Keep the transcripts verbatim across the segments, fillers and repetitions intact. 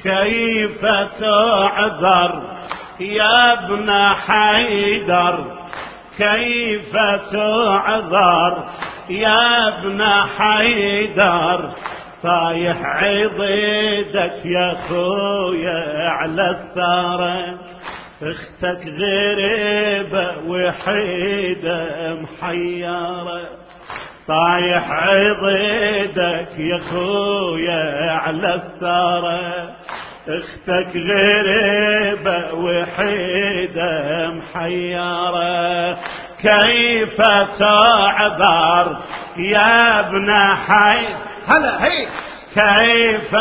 كيف تعذر يا ابن حيدر، كيف تعذر يا ابن حيدر، طايح عضيدك يا خويا على الثارة، اختك غريبة وحيدة محيرة، طايح عضيدك يا خويا على الثارة، اختك غريبة وحيدة محيرة، كيف تعذر يا ابن حي هلا هي، كيف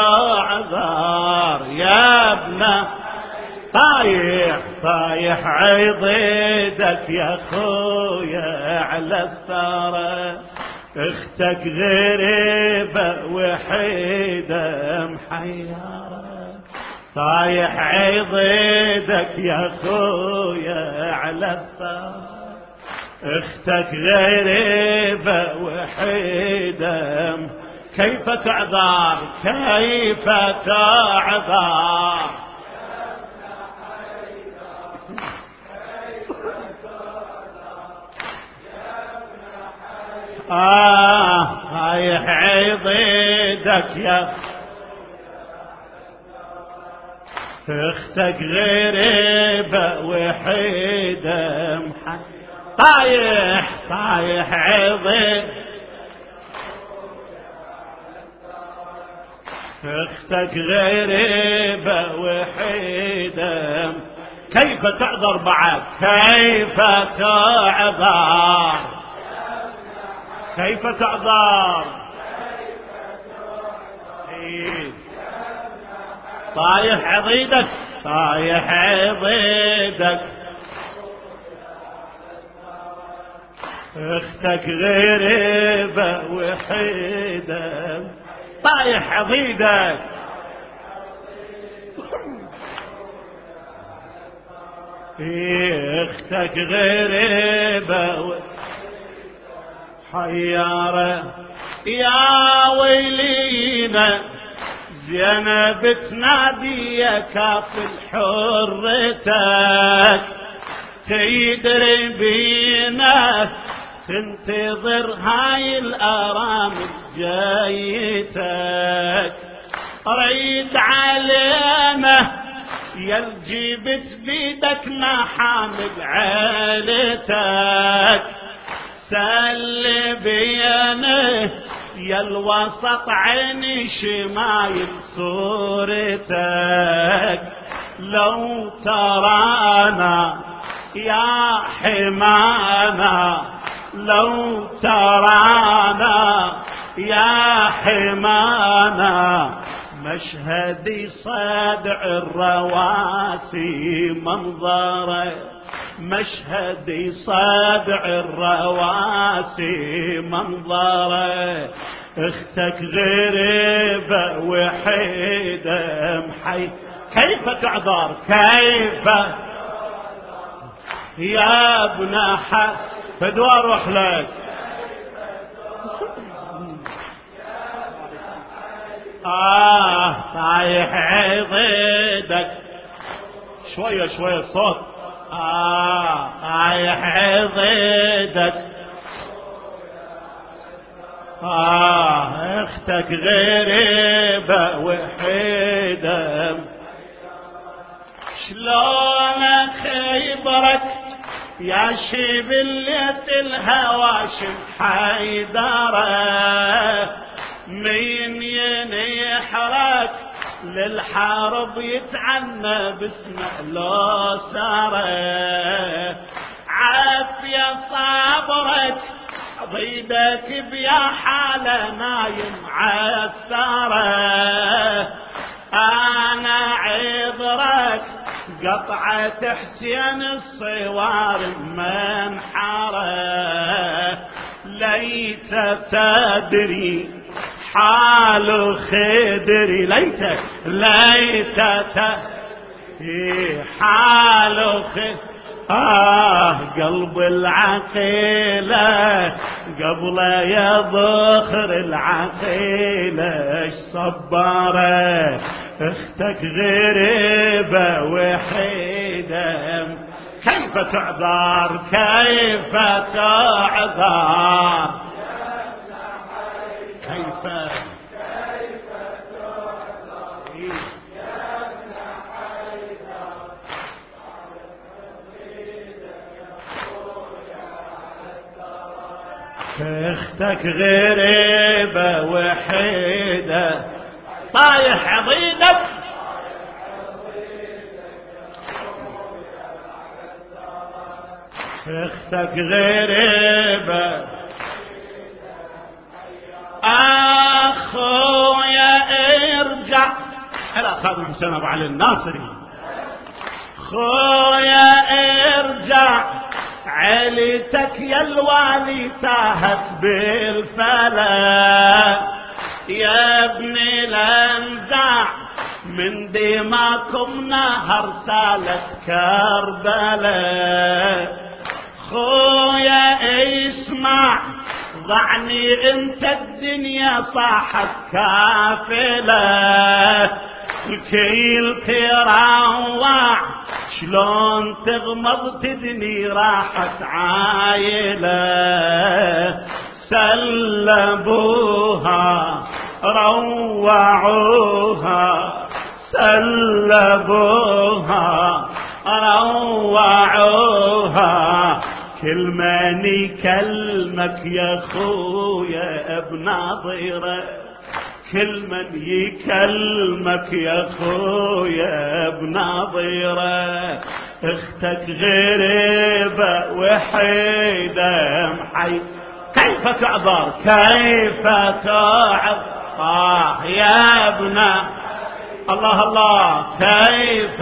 تعذر يا ابن طايح طايح عضيدك يا خويا على الثارة، اختك غريبة وحيدة محيرة، طايح عضيدك يا خويا على الثارة، اختك غريبة وحيدة، كيف تعذر كيف تعذر آه طايح عضيدك يا اختك غريبة وحيدة، طايح طايح عضيدك اختك غريبة وحيدة، كيف تعذر بعد كيف تعذر كيف تعذر إيه. طايح عضيدك طايح عضيدك اختك غريبة وحيدة، طايح عضيدك اختك غريبة حيارة، يا ويلينا زينب تنادي كافل حرتك، تدري بينا تنتظر هاي الارامل جايتك، ريد علينا يا جبت بيدك ما حامل عيلتك، سل بينا يا الوسط عيني شمايل صورتك، لو ترانا يا حمانا لو ترانا يا حمانا، مشهدي صدع الرواسي منظره، مشهدي صدع الرواسي منظره، اختك غريبة وحيدة محي، كيف تعذر كيف يا ابن حي فدوار روح لك آه طايح عضيدك شوية شوية صوت آه طايح عضيدك آه اختك غريبة وحيدة، شلون خيبرك يا شبلة الهواشم حيدرة، مين ينحرك للحرب يتعنى باسمه لو ساره، عافية صبرك ضيدك بيا حالة نايم عالثرى، انا عذرك قطعة حسين الصوار منحرة، ليت تدري حال خدري، ليت ليت تدري حال خدري، آه قلب العقيلة قبل يضخر العقيلة اش صبره، اختك غريبة وحيدة كيف تعذر كيف تعذر كيف اختك غريبة وحيدة طايح عضيدك اختك غريبة اخويا ارجع الى خادم حسين ابو علي الناصري خويا ارجع عليتك يا الوالي تاهت بالفلا يا ابني لانزع من دماكم نهر سالت كربلاء خويا اسمع ضعني انت الدنيا صاحت كافلة الكيل تروع شلون تغمض تدني راحت عايلة سلبوها روعوها سلبوها روعوها كل من يكلمك يا خويا بناظره كل من يكلمك يا خويا بناظره اختك غريبة وحيدة محي كيف تعذر كيف تعذر آه يا ابنا الله الله كيف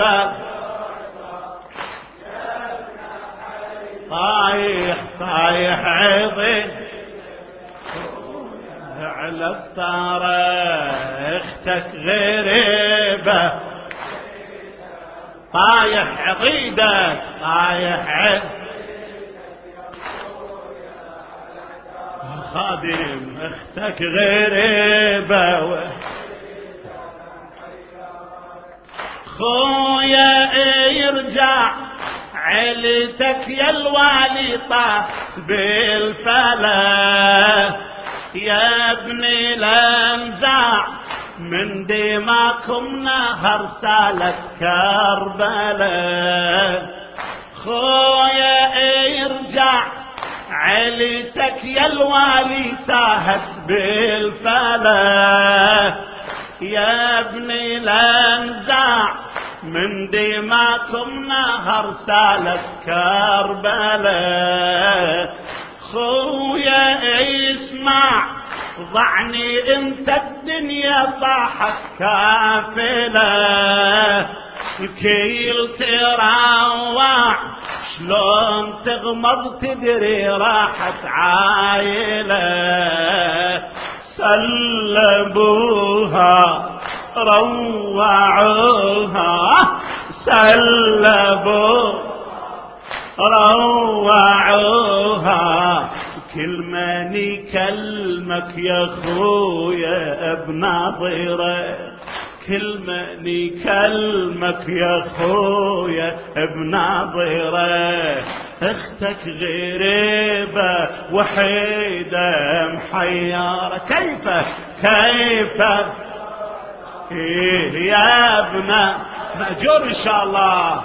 طايح طايح عظيم على الطارة اختك غريبة طايح عضيدك طايح عظيم خادم اختك غريبة خويا يرجع علتك يا الوالي طاح بالفلا يا ابني لانزع من دماكم نهر سالت كربلاء خويا يرجع علتك يا الوالي تاهت بالفلا يا ابني لانزع من دماكم نهر سالت كربلاء خويا اسمع ضعني انت الدنيا صاحت كافلة الكيل تروع شلون تغمض تدري راحت عايلة سلبوها روعوها سلبوها روعوها كل من يكلمك يا خويا بناظره كل من يكلمك يا خويا بناظره اختك غريبة وحيدة محيرة كيف كيف إيه يا ابنا مأجور ان شاء الله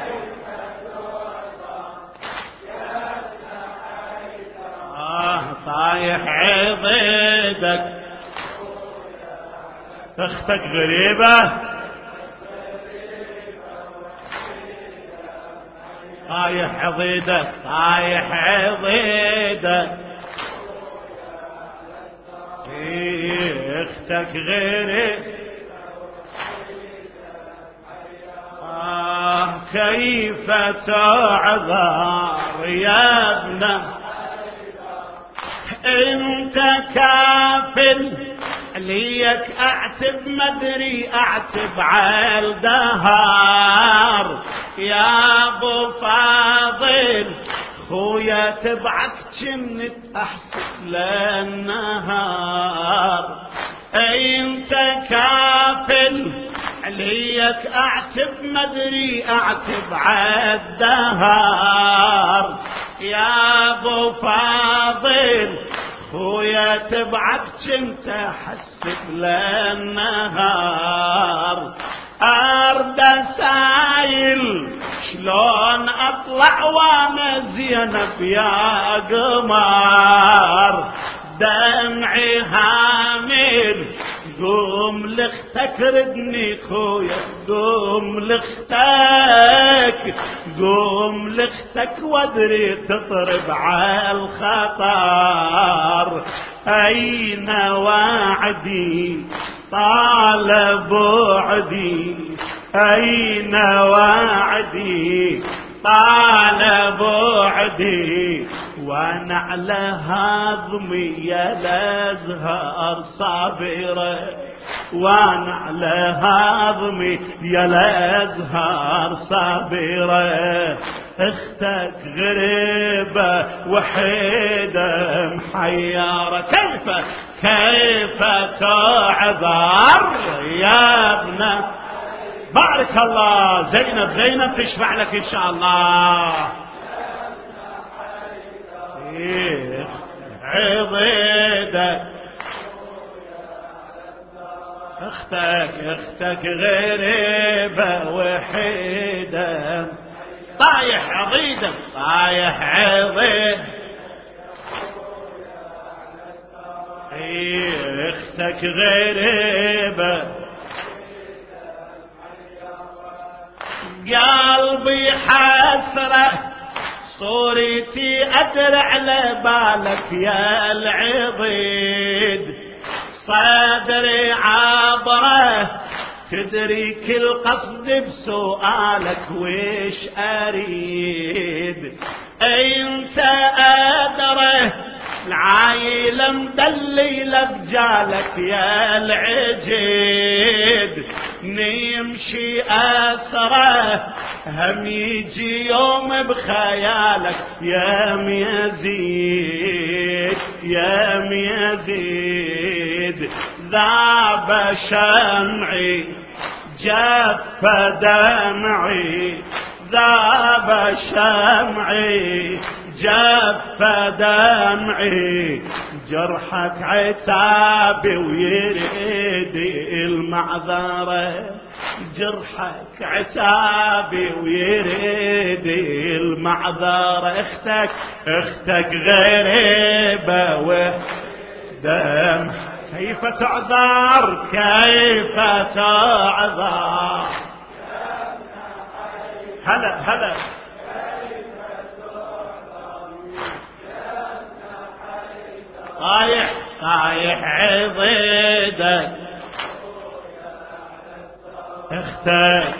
آه طايح عضيدك اختك غريبة طايح عضيدك طايح عضيدك إيه اختك غريبة آه كيف تعذر يا ابنه انت كافل ليك اعتب مدري اعتب عالدهار يا ابو فاضل خويا تبعك جنت احسب للنهار انت كافل ليك اعتب مدري اعتب عالدهر يا ابو فاضل خويا تبعك جنت حسب للنهار ارد سايل شلون اطلع وانا زينب يا قمر دمعي هامل قوم لاختك ردني خويا قوم لاختك قوم لاختك وادري تطرب عالخطر اين وعدي طال بعدي اين وعدي طال بعدي وانا على هضمي يا الازهار صابره وانا على هضمي يا الازهار صابره اختك غريبه وحيده محيره كيف كيف تعذر يا ابن بارك الله زينب زينب تشفع لك ان شاء الله إيه عضيدك اختك اختك غريبة وحيدة طايح عضيدك طايح عضيد إيه اختك غريبة قلبي حسرة صورتي أدرع لبالك يا العضيد صدري عبره تدري كل قصد بسؤالك ويش أريد انت أدره العايلة مدليلة بجالك يا العجيد نمشي أسره هم يجي يوم بخيالك يا ميزيد يا ميزيد ذاب شمعي جف دمعي ذاب شمعي جف دمعي جرحك عتابي ويريد المعذرة جرحك عتابي ويريد المعذرة اختك اختك غريبة ودم كيف تعذر كيف تعذر هلا هلا طايح طايح عضيدك اختك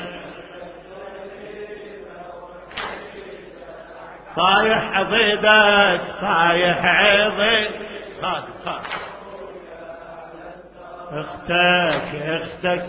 طايح عضيدك طايح عضيدك خاف خاف اختك اختك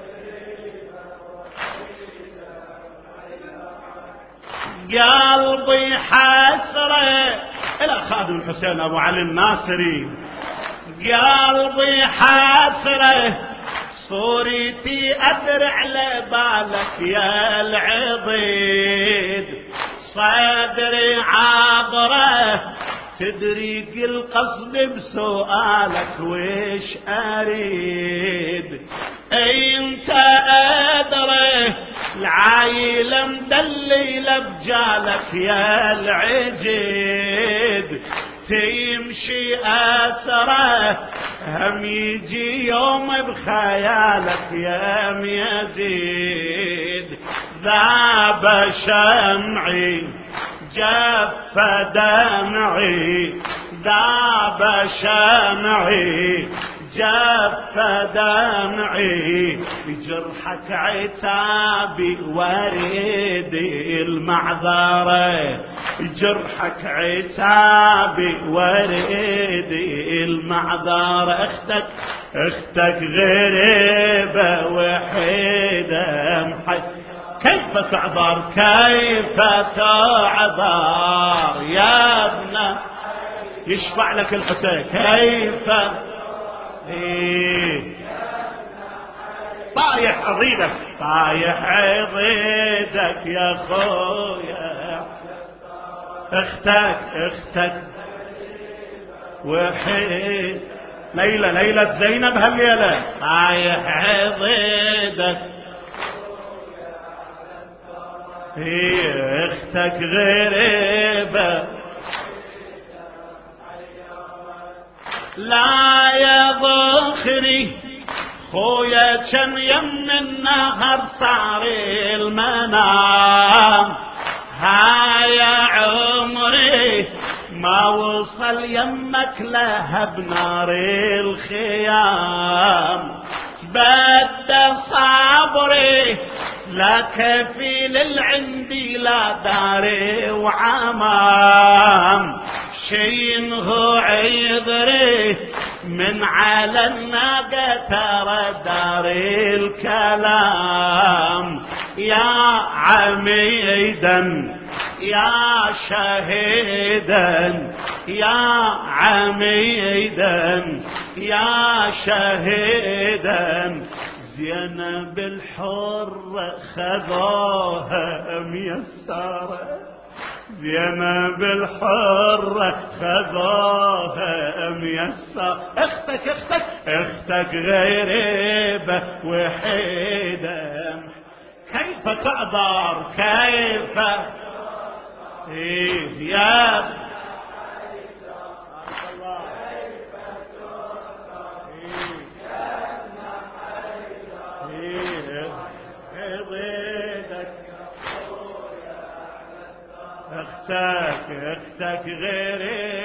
قلبي حسره الى خادم الحسين ابو علي الناصري قلبي حسره صورتي ادرع لبالك يا العضيد صدري عبره تدري كل قصد بسؤالك ويش اريد انت ادره العايلة مدليلة بجالك يا العجيد تمشي أسره هم يجي يوم بخيالك يا ميزيد ذاب شمعي جف دمعي ذاب شمعي جف دمعي بجرحك عتابي وريد المعذرة جرحك عتابي وريد المعذرة اختك اختك غريبة وحيدة محي كيف تعذر كيف تعذر يا ابن يشفع لك الحسين كيف إيه طايح عضيدك طايح عضيدك يا خويا اختك اختك وحيد ليلى ليلى زينب هالليلة طايح عضيدك هي اختك غريبة لا يا ضخري خويا كم يم النهر صار المنام هايا عمري ما وصل يمك لها بنار الخيام بد صبري لا كفيل العندي لا داري وعمام شينه عذري من على الناقة ترى داري الكلام يا عميدا يا شهيدا يا عميدا يا شهيدا زينب الحرة خذوها ميسرة زينب الحرة خذوها ميسرة اختك اختك اختك غريبة وحيدة كيف تقدر كيف إيه يا اختك اختك غيري